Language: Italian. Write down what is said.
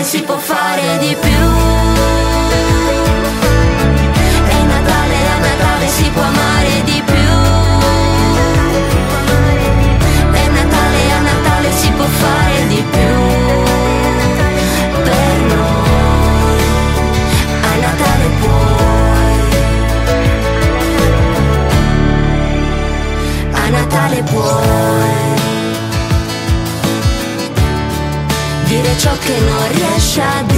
si può fare di più. E a Natale si può amare di più. E a Natale si può fare di più. Per noi a Natale puoi, a Natale puoi dire ciò che non riesci a dire.